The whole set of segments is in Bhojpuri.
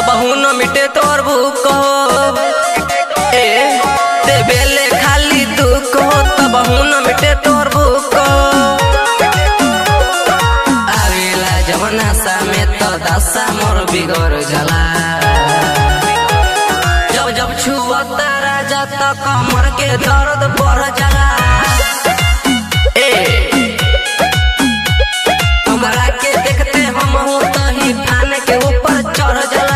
तबहू न मिटे तोर भूख ए देवेले खाली दुख हो तबहू न मिटे तोर भूख आवेला जवना सा में तो दशा मोर बिगड़ जाला जब जब छुअता राजा तो कमर के दर्द बढ़ जाला हमरा के देखते हम तो ही फान के ऊपर चढ़ जाला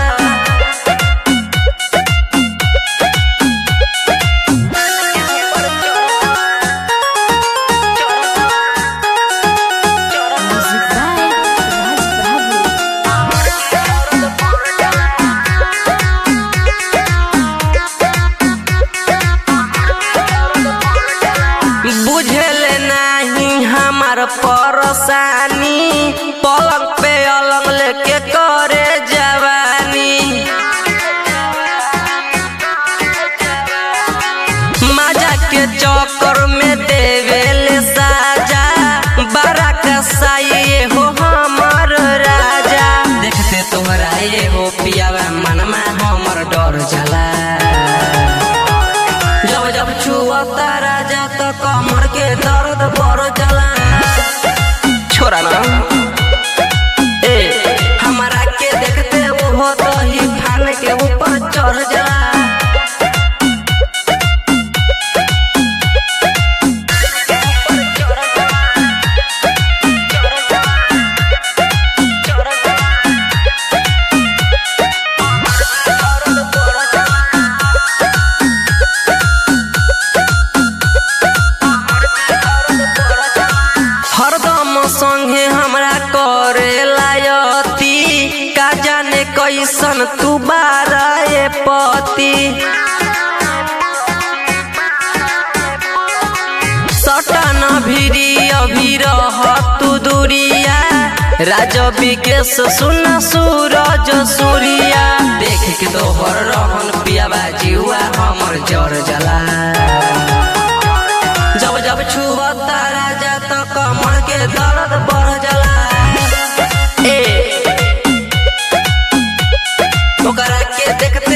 बुझले नहीं हमार परेशानी पलंग पे अलंग लेके करे जवानी मजा के चक्कर में देवेले साजा बड़ा कसाई हो हमार राजा देखते तोहरा ये हो पियावा मन में हमर डर जाला जब जब छुअता राजा तो कमर के दर्द बढ़ जाला छोरा ना हमरा के देखते वो तो ही फान के ऊपर चढ़ जाला संगे हमरा करे लायती का जाने कैसन तू बाराए पति सटन भिरी अभी रह तू दूरिया राजवी के सुना सूरज सूर्या देख के तोहर रहन पियाबा जीवा हमर जर जला जब जब छुअता राजा तो कमर के दर्द बढ़ जाला ओकरा के देखते